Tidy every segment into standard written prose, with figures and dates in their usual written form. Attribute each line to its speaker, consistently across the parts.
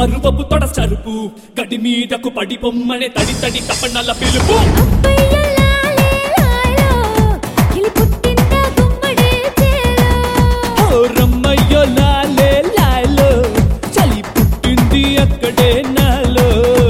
Speaker 1: పరువపు తొడ సరుపు గడి మీదకు పడి బొమ్మనే తడి తడి తపనల పిలుపు రమ్మయ్యో లాలే లాలో చలి పుట్టింది అక్కడే నాలో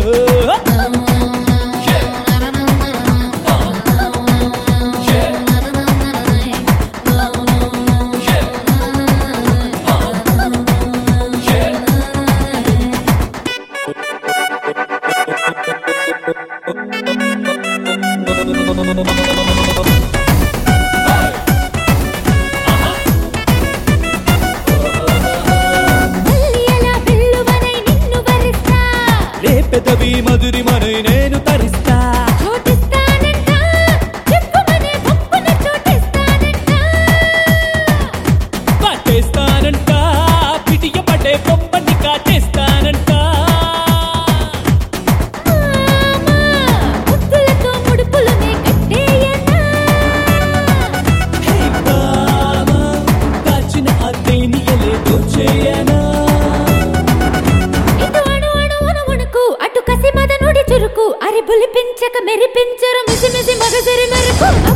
Speaker 1: పెదవి మధురి మనై నేను తరిస్తా కాటేస్తానంట పిటియ పడే బొమ్మని కాటేస్తానంట కాచిన అద్దెని ఎలేదో చేయనా
Speaker 2: అటు కసి మదనుడి చురుకు అరి బులిపించక మెరిపించరు మిసి మిసి మగజరి మెరుపు